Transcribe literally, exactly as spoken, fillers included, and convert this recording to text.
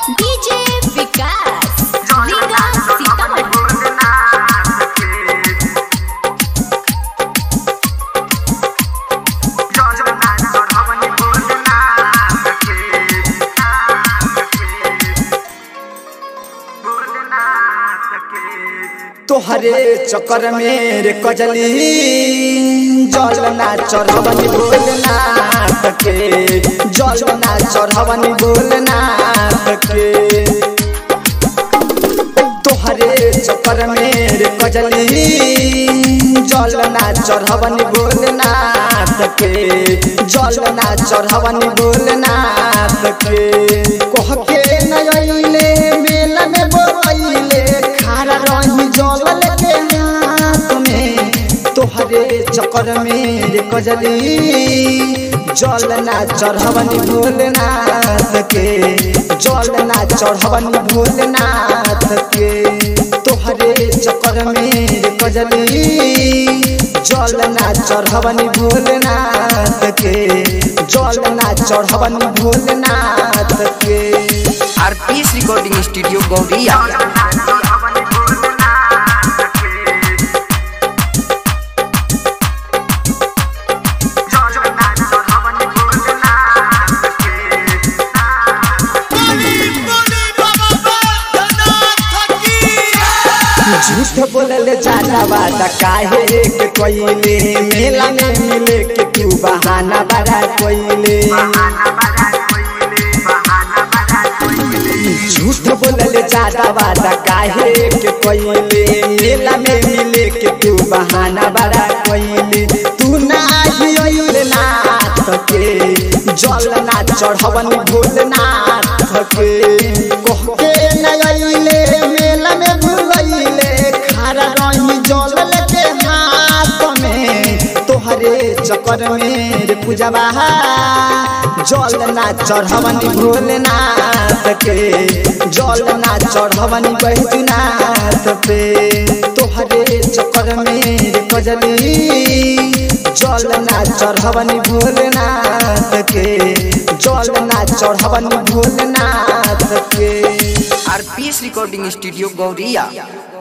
DJ विकास लीगा सीतामढ़ी। तोहरे चक्कर में रे कजली जल ना चढ़वनी बोलना के जल ना चढ़वनी बोलना के तोहरे चक्कर में रे कजली जल ना चढ़वनी बोलना के जल ना चढ़वनी बोलना के कह के नयले मेला में बोलैले खारा रही जल के हाथ में तोहरे चक्कर में रे कजली जल ना चढ़वनी भोलेनाथ के जल ना चढ़वनी भोलेनाथ के तोहरे चक्कर में रे कजली जल ना चढ़वनी भोलेनाथ के जल ना चढ़वनी भोलेनाथ के। RPS recording studio Gauriya. झूठ बोलले ज्यादा वादा काहे के कोइले मेला में मिले के तू बहाना बड़ा कोइले झूठ बोलले ज्यादा वादा काहे के कोइले मेला में मिले के तू बहाना बड़ा कोइले तू ना आइले नाथ के जल ना चढ़वनी भोलेनाथ के कह के ना आइले मेला में भूलैले जल के हाथ में तोहरे चक्कर में रे पूजवा जल ना चढ़वनी भोलेनाथ के जल ना चढ़वनी बैजनाथ पे तोहरे चक्कर में रे कजली जल ना चढ़वनी भोलेनाथ के जल ना चढ़वनी भोलेनाथ के। RPS recording studio Gauriya.